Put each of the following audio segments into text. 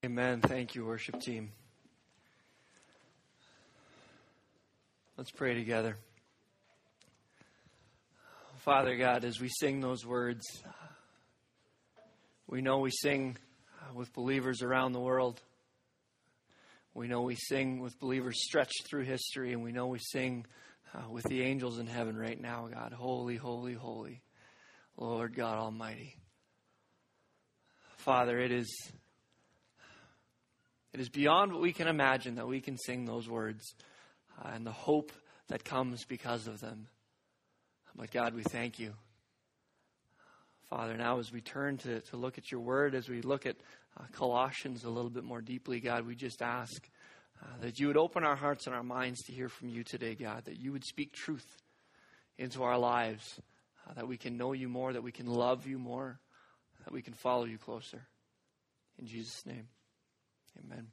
Amen. Thank you, worship team. Let's pray together. Father God, as we sing those words, we know we sing with believers around the world. We know we sing with believers stretched through history, and we know we sing with the angels in heaven right now, God. Holy, holy, holy, Lord God Almighty. Father, it is beyond what we can imagine that we can sing those words and the hope that comes because of them. But God, we thank you. Father, now as we turn to look at your word, as we look at Colossians a little bit more deeply, God, we just ask that you would open our hearts and our minds to hear from you today, God, that you would speak truth into our lives, that we can know you more, that we can love you more, that we can follow you closer. In Jesus' name. Amen.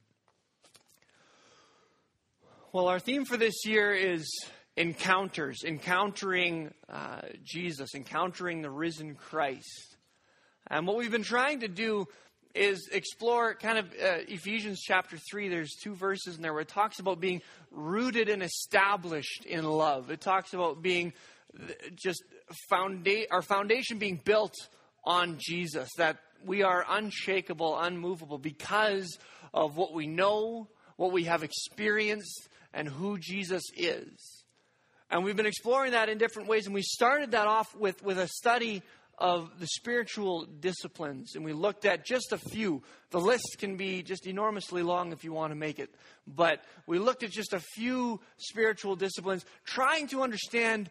Well, our theme for this year is encounters, encountering Jesus, encountering the risen Christ. And what we've been trying to do is explore kind of Ephesians chapter 3. There's 2 verses in there where it talks about being rooted and established in love. It talks about being just our foundation being built on Jesus, that we are unshakable, unmovable because of what we know, what we have experienced, and who Jesus is. And we've been exploring that in different ways. And we started that off with a study of the spiritual disciplines. And we looked at just a few. The list can be just enormously long if you want to make it. But we looked at just a few spiritual disciplines, trying to understand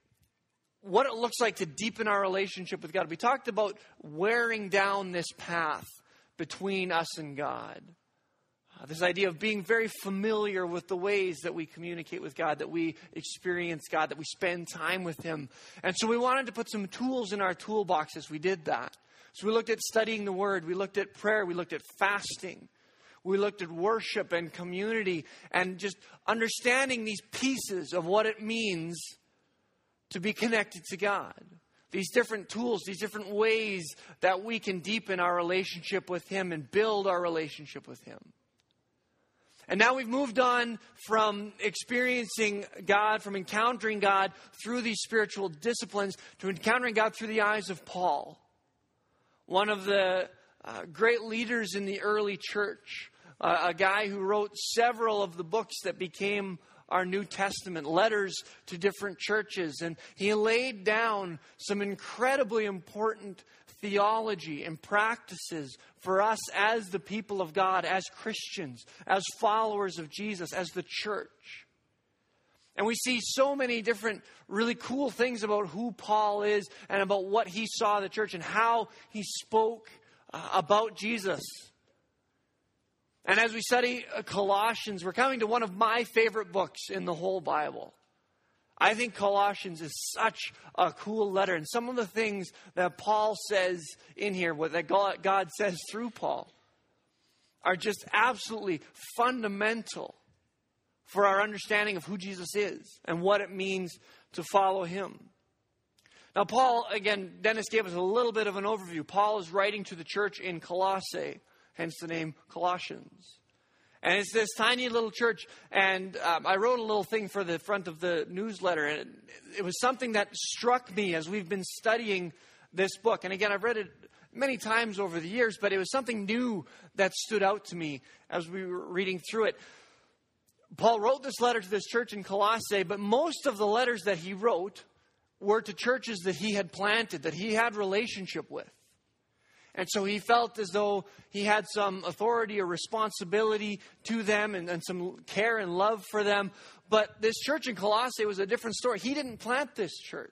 what it looks like to deepen our relationship with God. We talked about wearing down this path between us and God. This idea of being very familiar with the ways that we communicate with God, that we experience God, that we spend time with Him. And so we wanted to put some tools in our toolbox as we did that. So we looked at studying the Word, we looked at prayer, we looked at fasting, we looked at worship and community, and just understanding these pieces of what it means to be connected to God. These different tools, these different ways that we can deepen our relationship with Him and build our relationship with Him. And now we've moved on from experiencing God, from encountering God through these spiritual disciplines, to encountering God through the eyes of Paul, one of the great leaders in the early church, a guy who wrote several of the books that became our New Testament, letters to different churches. And he laid down some incredibly important theology and practices for us as the people of God, as Christians, as followers of Jesus, as the church. And we see so many different really cool things about who Paul is and about what he saw the church and how he spoke about Jesus. And as we study Colossians, we're coming to one of my favorite books in the whole Bible. I think Colossians is such a cool letter. And some of the things that Paul says in here, that God says through Paul, are just absolutely fundamental for our understanding of who Jesus is and what it means to follow Him. Now, Paul, again, Dennis gave us a little bit of an overview. Paul is writing to the church in Colossae, hence the name Colossians. And it's this tiny little church, and I wrote a little thing for the front of the newsletter, and it was something that struck me as we've been studying this book. And again, I've read it many times over the years, but it was something new that stood out to me as we were reading through it. Paul wrote this letter to this church in Colossae, but most of the letters that he wrote were to churches that he had planted, that he had relationship with. And so he felt as though he had some authority or responsibility to them and some care and love for them. But this church in Colossae was a different story. He didn't plant this church.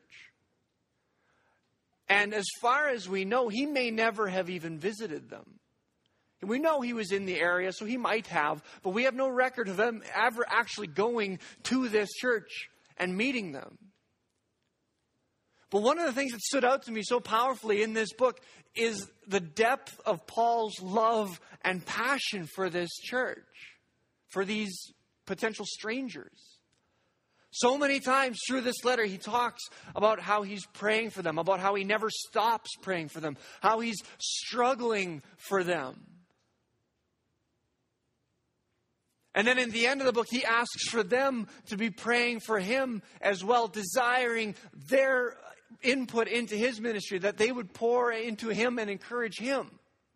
And as far as we know, he may never have even visited them. And we know he was in the area, so he might have. But we have no record of him ever actually going to this church and meeting them. But one of the things that stood out to me so powerfully in this book is the depth of Paul's love and passion for this church, for these potential strangers. So many times through this letter, he talks about how he's praying for them, about how he never stops praying for them, how he's struggling for them. And then in the end of the book, he asks for them to be praying for him as well, desiring their input into his ministry, that they would pour into him and encourage him.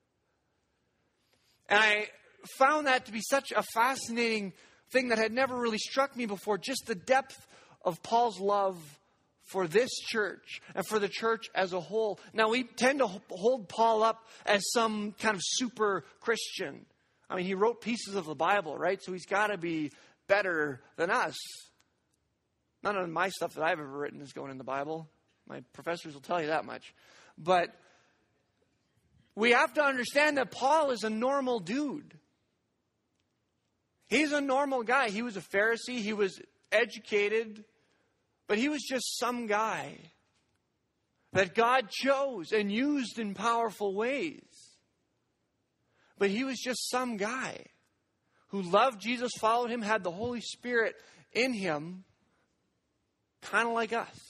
And I found that to be such a fascinating thing that had never really struck me before, just the depth of Paul's love for this church and for the church as a whole. Now, we tend to hold Paul up as some kind of super Christian. I mean, he wrote pieces of the Bible, right? So he's got to be better than us. None of my stuff that I've ever written is going in the Bible. My professors will tell you that much. But we have to understand that Paul is a normal dude. He's a normal guy. He was a Pharisee. He was educated. But he was just some guy that God chose and used in powerful ways. But he was just some guy who loved Jesus, followed him, had the Holy Spirit in him, kind of like us.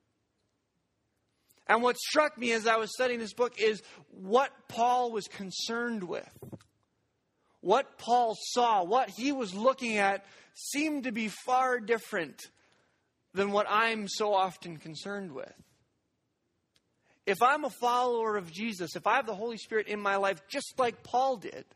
And what struck me as I was studying this book is what Paul was concerned with. What Paul saw, what he was looking at, seemed to be far different than what I'm so often concerned with. If I'm a follower of Jesus, if I have the Holy Spirit in my life, just like Paul did,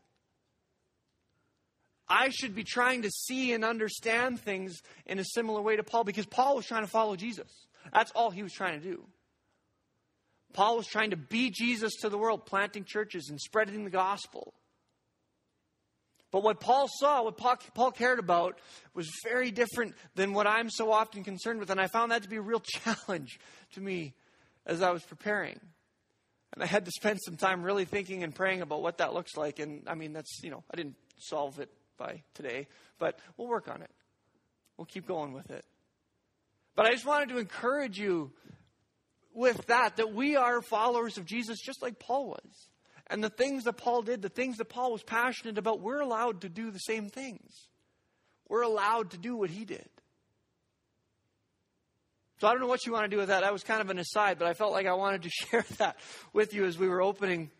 I should be trying to see and understand things in a similar way to Paul, because Paul was trying to follow Jesus. That's all he was trying to do. Paul was trying to be Jesus to the world, planting churches and spreading the gospel. But what Paul saw, what Paul cared about, was very different than what I'm so often concerned with. And I found that to be a real challenge to me as I was preparing. And I had to spend some time really thinking and praying about what that looks like. And I mean, that's, I didn't solve it by today, but we'll work on it. We'll keep going with it. But I just wanted to encourage you with that we are followers of Jesus just like Paul was. And the things that Paul did, the things that Paul was passionate about, we're allowed to do the same things. We're allowed to do what he did. So I don't know what you want to do with that. That was kind of an aside, but I felt like I wanted to share that with you as we were opening.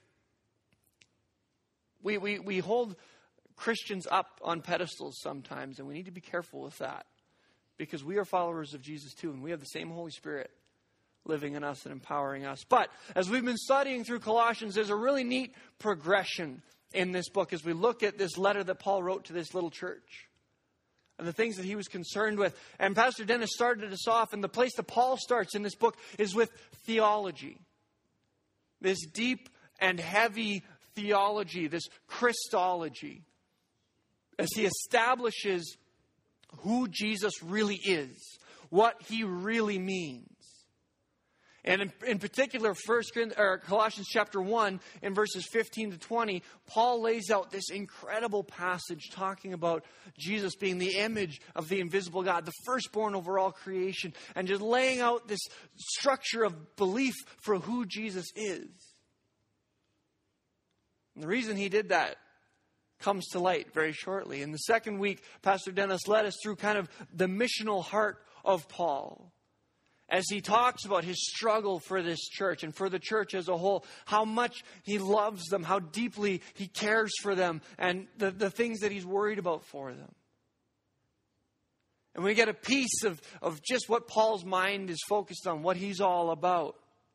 We hold Christians up on pedestals sometimes, and we need to be careful with that, because we are followers of Jesus too, and we have the same Holy Spirit living in us and empowering us. But as we've been studying through Colossians, there's a really neat progression in this book as we look at this letter that Paul wrote to this little church and the things that he was concerned with. And Pastor Dennis started us off, and the place that Paul starts in this book is with theology. This deep and heavy theology, this Christology, as he establishes who Jesus really is, what he really means. And in particular, Colossians chapter 1, in verses 15 to 20, Paul lays out this incredible passage talking about Jesus being the image of the invisible God, the firstborn over all creation, and just laying out this structure of belief for who Jesus is. And the reason he did that comes to light very shortly. In the second week, Pastor Dennis led us through kind of the missional heart of Paul, as he talks about his struggle for this church and for the church as a whole, how much he loves them, how deeply he cares for them, and the things that he's worried about for them. And we get a piece of just what Paul's mind is focused on, what he's all about.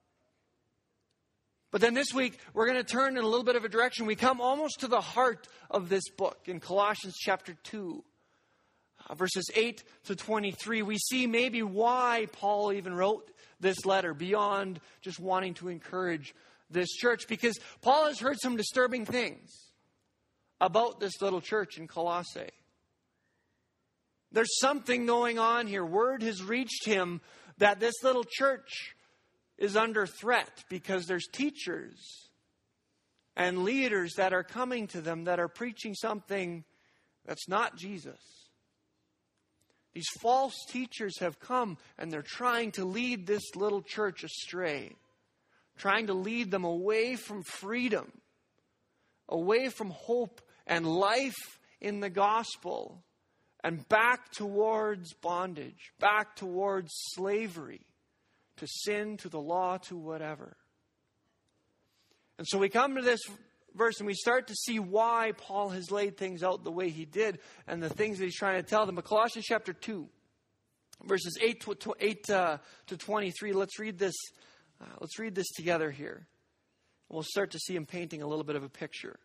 But then this week, we're going to turn in a little bit of a direction. We come almost to the heart of this book in Colossians chapter 2. Verses 8 to 23, we see maybe why Paul even wrote this letter beyond just wanting to encourage this church. Because Paul has heard some disturbing things about this little church in Colossae. There's something going on here. Word has reached him that this little church is under threat because there's teachers and leaders that are coming to them that are preaching something that's not Jesus. These false teachers have come, and they're trying to lead this little church astray, trying to lead them away from freedom, away from hope and life in the gospel, and back towards bondage, back towards slavery, to sin, to the law, to whatever. And so we come to this verse and we start to see why Paul has laid things out the way he did and the things that he's trying to tell them. But Colossians chapter 2, verses 8 to 23. Let's read this. Let's read this together here. We'll start to see him painting a little bit of a picture.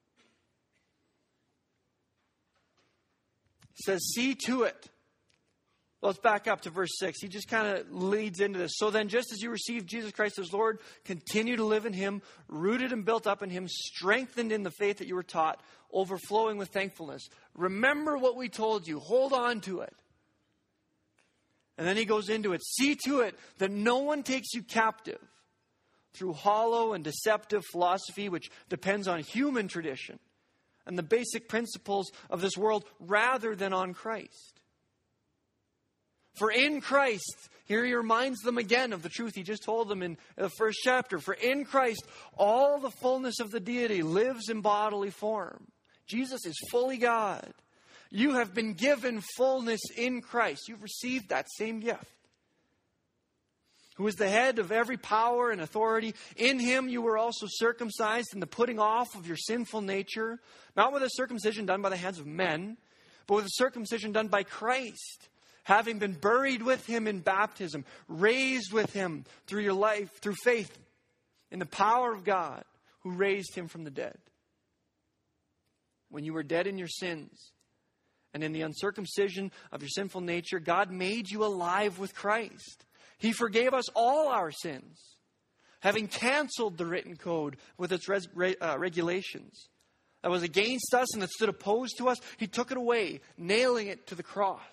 It says, see to it. Let's back up to verse 6. He just kind of leads into this. So then, just as you received Jesus Christ as Lord, continue to live in him, rooted and built up in him, strengthened in the faith that you were taught, overflowing with thankfulness. Remember what we told you. Hold on to it. And then he goes into it. See to it that no one takes you captive through hollow and deceptive philosophy, which depends on human tradition and the basic principles of this world rather than on Christ. For in Christ, here he reminds them again of the truth he just told them in the first chapter. For in Christ, all the fullness of the deity lives in bodily form. Jesus is fully God. You have been given fullness in Christ. You've received that same gift. Who is the head of every power and authority. In him you were also circumcised in the putting off of your sinful nature, not with a circumcision done by the hands of men, but with a circumcision done by Christ, having been buried with him in baptism, raised with him through your life, through faith in the power of God who raised him from the dead. When you were dead in your sins and in the uncircumcision of your sinful nature, God made you alive with Christ. He forgave us all our sins, having canceled the written code with its regulations that was against us and that stood opposed to us. He took it away, nailing it to the cross.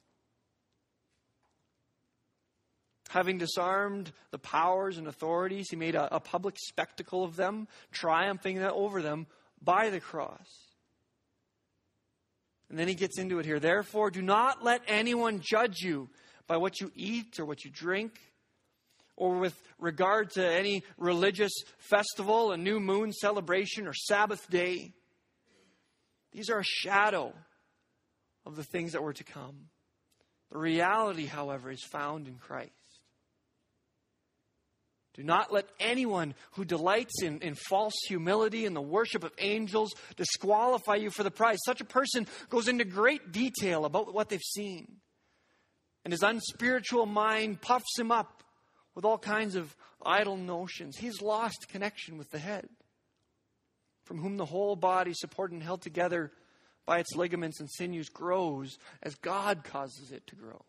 Having disarmed the powers and authorities, he made a public spectacle of them, triumphing over them by the cross. And then he gets into it here. Therefore, do not let anyone judge you by what you eat or what you drink, or with regard to any religious festival, a new moon celebration, or Sabbath day. These are a shadow of the things that were to come. The reality, however, is found in Christ. Do not let anyone who delights in false humility and the worship of angels disqualify you for the prize. Such a person goes into great detail about what they've seen. And his unspiritual mind puffs him up with all kinds of idle notions. He's lost connection with the head, from whom the whole body, supported and held together by its ligaments and sinews, grows as God causes it to grow.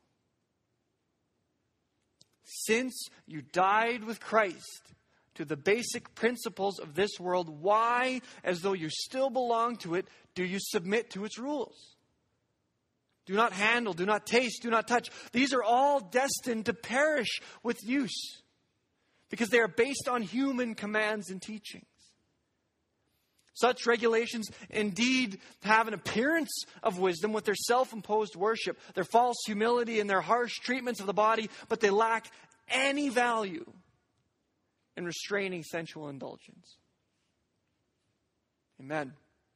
Since you died with Christ to the basic principles of this world, why, as though you still belong to it, do you submit to its rules? Do not handle, do not taste, do not touch. These are all destined to perish with use because they are based on human commands and teachings. Such regulations indeed have an appearance of wisdom with their self-imposed worship, their false humility, and their harsh treatments of the body, but they lack any value in restraining sensual indulgence. Amen.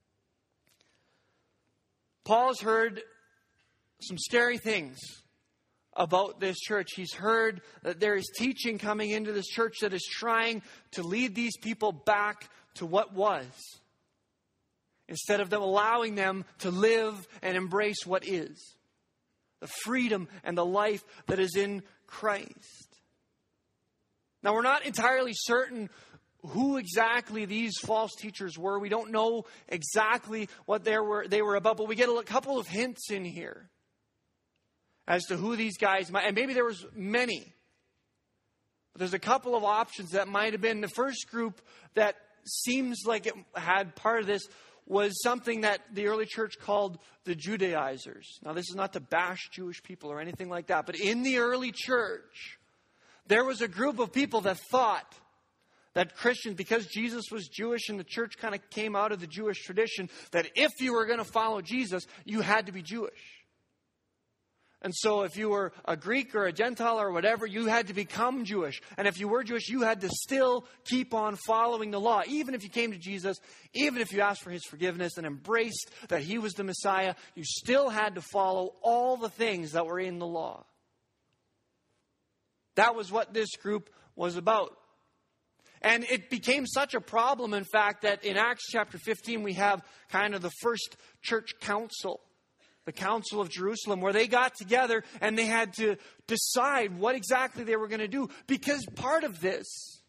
Paul's heard some scary things about this church. He's heard that there is teaching coming into this church that is trying to lead these people back to what was, instead of them allowing them to live and embrace what is, the freedom and the life that is in Christ. Now, we're not entirely certain who exactly these false teachers were. We don't know exactly what they were about, but we get a couple of hints in here as to who these guys might, and maybe there was many. But there's a couple of options that might have been. The first group that seems like it had part of this was something that the early church called the Judaizers. Now, this is not to bash Jewish people or anything like that, but in the early church, there was a group of people that thought that Christians, because Jesus was Jewish and the church kind of came out of the Jewish tradition, that if you were going to follow Jesus, you had to be Jewish. And so if you were a Greek or a Gentile or whatever, you had to become Jewish. And if you were Jewish, you had to still keep on following the law. Even if you came to Jesus, even if you asked for his forgiveness and embraced that he was the Messiah, you still had to follow all the things that were in the law. That was what this group was about. And it became such a problem, in fact, that in Acts chapter 15, we have kind of the first church council, the Council of Jerusalem, where they got together and they had to decide what exactly they were going to do, because part of this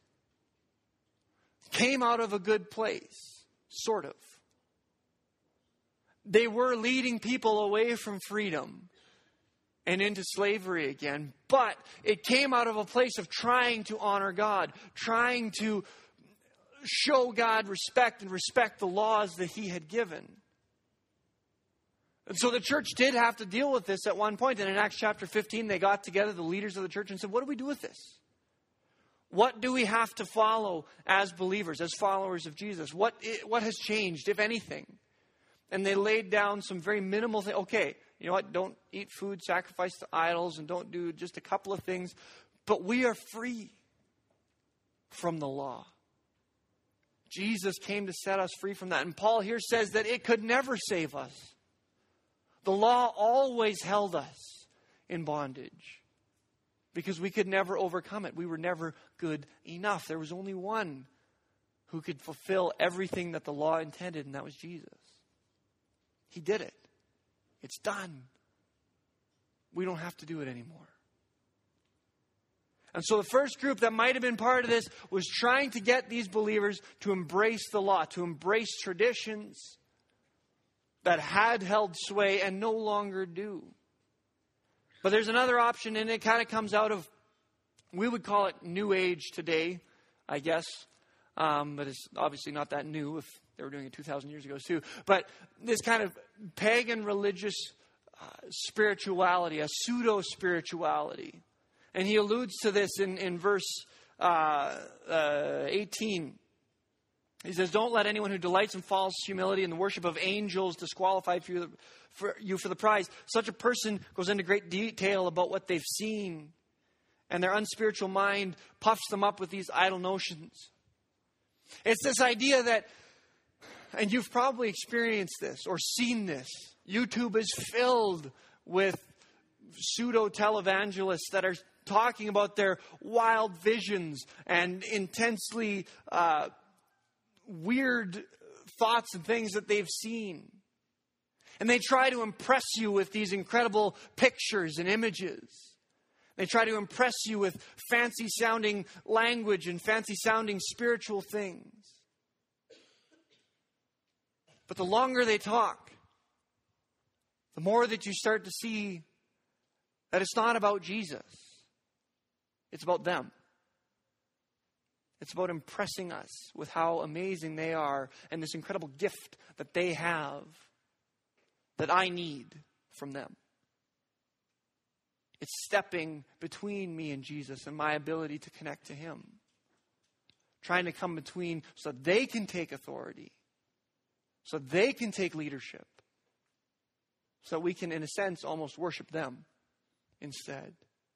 came out of a good place, sort of. They were leading people away from freedom and into slavery again, but it came out of a place of trying to honor God, trying to show God respect and respect the laws that He had given. And so the church did have to deal with this at one point. And in Acts chapter 15, they got together, the leaders of the church, and said, what do we do with this? What do we have to follow as believers, as followers of Jesus? What has changed, if anything? And they laid down some very minimal things. Okay, you know what? Don't eat food sacrificed to idols, and don't do just a couple of things. But we are free from the law. Jesus came to set us free from that. And Paul here says that it could never save us. The law always held us in bondage because we could never overcome it. We were never good enough. There was only one who could fulfill everything that the law intended, and that was Jesus. He did it. It's done. We don't have to do it anymore. And so the first group that might have been part of this was trying to get these believers to embrace the law, to embrace traditions that had held sway and no longer do. But there's another option, and it kind of comes out of, we would call it New Age today, I guess. But it's obviously not that new if they were doing it 2,000 years ago too. But this kind of pagan religious spirituality, a pseudo-spirituality. And he alludes to this in verse 18. He says, don't let anyone who delights in false humility and the worship of angels disqualify you for the prize. Such a person goes into great detail about what they've seen, and their unspiritual mind puffs them up with these idle notions. It's this idea that, and you've probably experienced this or seen this, YouTube is filled with pseudo-televangelists that are talking about their wild visions and intensely weird thoughts and things that they've seen. And they try to impress you with these incredible pictures and images. They try to impress you with fancy-sounding language and fancy-sounding spiritual things. But the longer they talk, the more that you start to see that it's not about Jesus. It's about them. It's about impressing us with how amazing they are and this incredible gift that they have that I need from them. It's stepping between me and Jesus and my ability to connect to Him. Trying to come between so they can take authority. So they can take leadership. So we can, in a sense, almost worship them instead.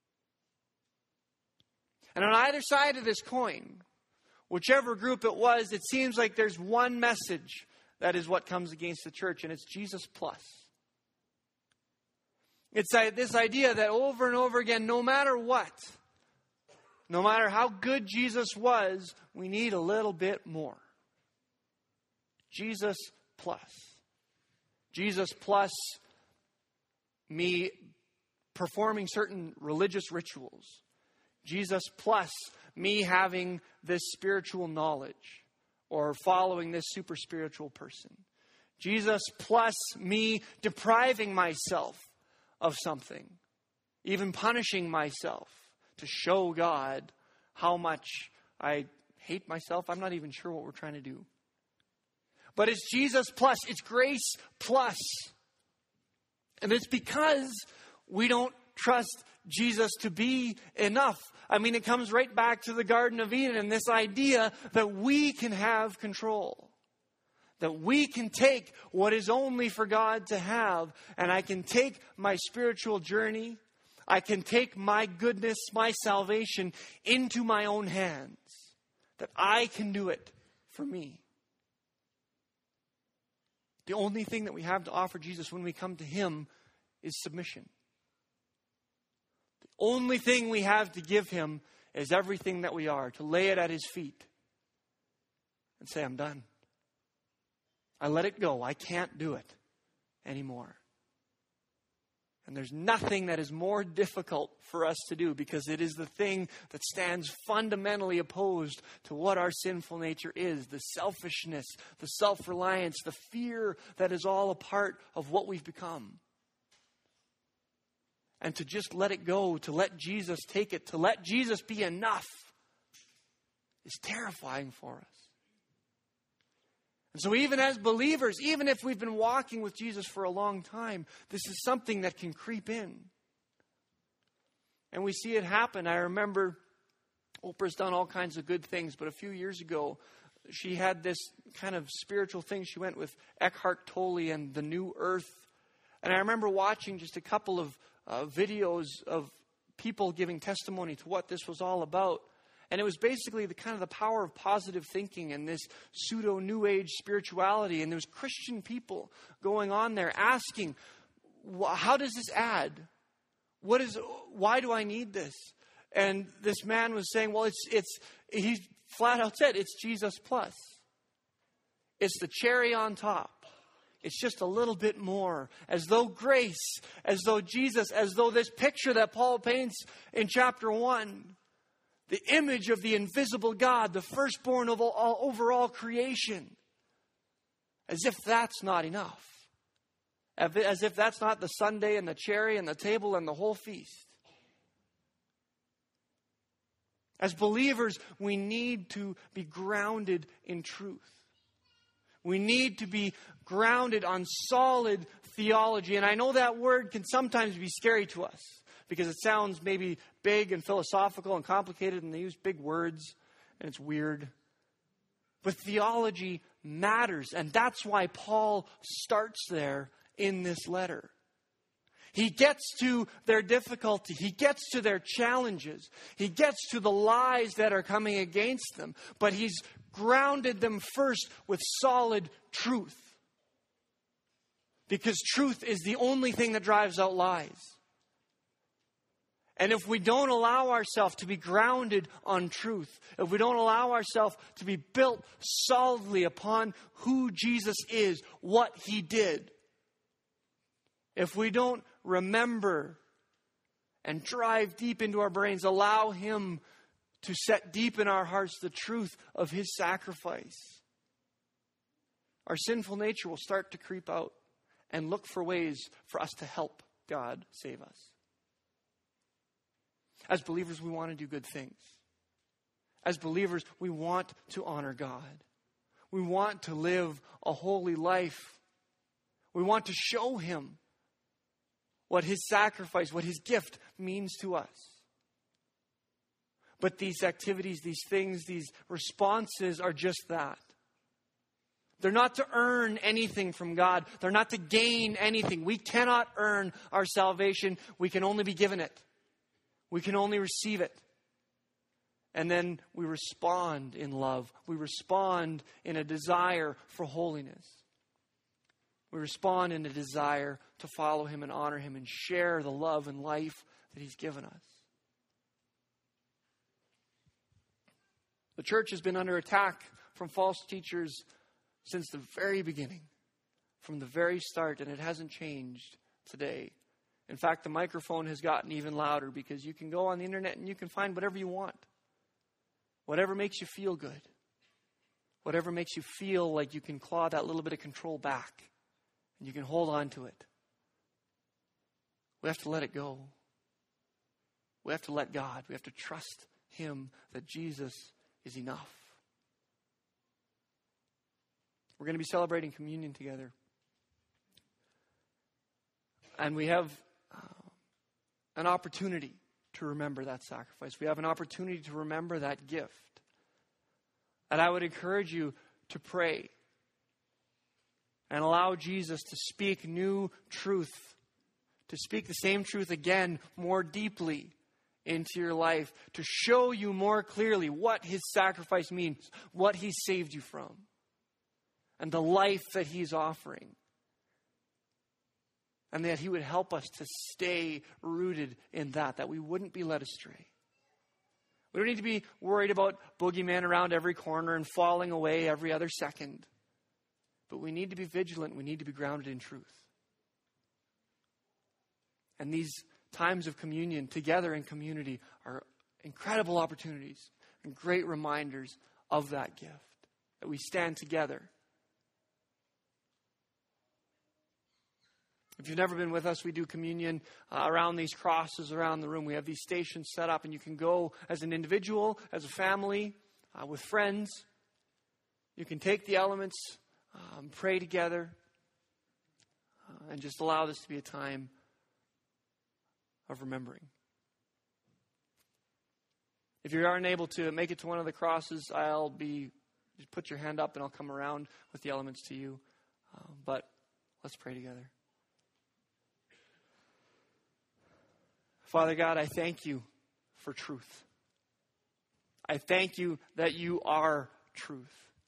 And on either side of this coin, whichever group it was, it seems like there's one message that is what comes against the church, and it's Jesus plus. It's this idea that over and over again, no matter what, no matter how good Jesus was, we need a little bit more. Jesus plus. Jesus plus me performing certain religious rituals. Jesus plus me having this spiritual knowledge or following this super spiritual person. Jesus plus me depriving myself of something, even punishing myself to show God how much I hate myself. I'm not even sure what we're trying to do. But it's Jesus plus, it's grace plus. And it's because we don't trust Jesus to be enough. I mean, it comes right back to the Garden of Eden and this idea that we can have control. That we can take what is only for God to have, and I can take my spiritual journey, I can take my goodness, my salvation into my own hands. That I can do it for me. The only thing that we have to offer Jesus when we come to Him is submission. The only thing we have to give Him is everything that we are, to lay it at His feet and say, I'm done. I let it go. I can't do it anymore. And there's nothing that is more difficult for us to do, because it is the thing that stands fundamentally opposed to what our sinful nature is. The selfishness, the self-reliance, the fear that is all a part of what we've become. And to just let it go, to let Jesus take it, to let Jesus be enough is terrifying for us. And so even as believers, even if we've been walking with Jesus for a long time, this is something that can creep in. And we see it happen. I remember Oprah's done all kinds of good things, but a few years ago, she had this kind of spiritual thing. She went with Eckhart Tolle and the New Earth. And I remember watching just a couple of videos of people giving testimony to what this was all about. And it was basically the power of positive thinking and this pseudo New Age spirituality. And there was Christian people going on there asking, how does this add? Why do I need this? And this man was saying, well, he flat out said, it's Jesus plus. It's the cherry on top. It's just a little bit more. As though grace, as though Jesus, as though this picture that Paul paints in chapter 1, the image of the invisible God, the firstborn of over all creation. As if that's not enough. As if that's not the sundae and the cherry and the table and the whole feast. As believers, we need to be grounded in truth. We need to be grounded on solid theology. And I know that word can sometimes be scary to us, because it sounds maybe big and philosophical and complicated, and they use big words, and it's weird. But theology matters, and that's why Paul starts there in this letter. He gets to their difficulty. He gets to their challenges. He gets to the lies that are coming against them. But he's grounded them first with solid truth. Because truth is the only thing that drives out lies. And if we don't allow ourselves to be grounded on truth, if we don't allow ourselves to be built solidly upon who Jesus is, what He did, if we don't remember and drive deep into our brains, allow Him to set deep in our hearts the truth of His sacrifice, our sinful nature will start to creep out and look for ways for us to help God save us. As believers, we want to do good things. As believers, we want to honor God. We want to live a holy life. We want to show Him what His sacrifice, what His gift means to us. But these activities, these things, these responses are just that. They're not to earn anything from God. They're not to gain anything. We cannot earn our salvation. We can only be given it. We can only receive it. And then we respond in love. We respond in a desire for holiness. We respond in a desire to follow Him and honor Him and share the love and life that He's given us. The church has been under attack from false teachers since the very beginning, from the very start, and it hasn't changed today. In fact, the microphone has gotten even louder, because you can go on the internet and you can find whatever you want. Whatever makes you feel good. Whatever makes you feel like you can claw that little bit of control back. And you can hold on to it. We have to let it go. We have to let God. We have to trust Him that Jesus is enough. We're going to be celebrating communion together. And we have an opportunity to remember that sacrifice. We have an opportunity to remember that gift. And I would encourage you to pray and allow Jesus to speak new truth, to speak the same truth again more deeply into your life, to show you more clearly what His sacrifice means, what He saved you from, and the life that He's offering. And that He would help us to stay rooted in that we wouldn't be led astray. We don't need to be worried about boogeymen around every corner and falling away every other second. But we need to be vigilant. We need to be grounded in truth. And these times of communion together in community are incredible opportunities and great reminders of that gift, that we stand together. If you've never been with us, we do communion around these crosses around the room. We have these stations set up, and you can go as an individual, as a family, with friends. You can take the elements, pray together, and just allow this to be a time of remembering. If you are unable to make it to one of the crosses, just put your hand up and I'll come around with the elements to you. But let's pray together. Father God, I thank you for truth. I thank you that you are truth.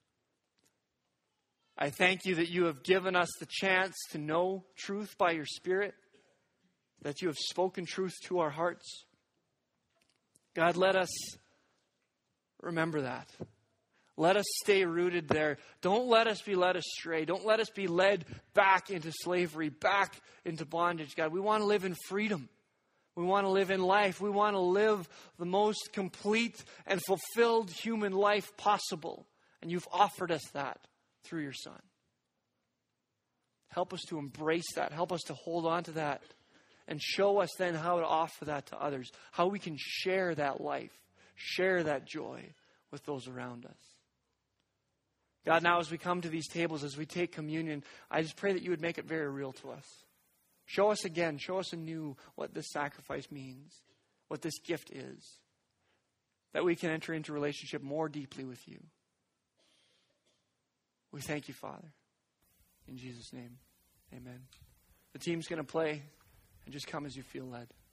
I thank you that you have given us the chance to know truth by your Spirit, that you have spoken truth to our hearts. God, let us remember that. Let us stay rooted there. Don't let us be led astray. Don't let us be led back into slavery, back into bondage, God. We want to live in freedom. We want to live in life. We want to live the most complete and fulfilled human life possible. And you've offered us that through your Son. Help us to embrace that. Help us to hold on to that. And show us then how to offer that to others. How we can share that life, share that joy with those around us. God, now as we come to these tables, as we take communion, I just pray that you would make it very real to us. Show us again, show us anew what this sacrifice means, what this gift is, that we can enter into relationship more deeply with you. We thank you, Father. In Jesus' name, amen. The team's going to play, and just come as you feel led.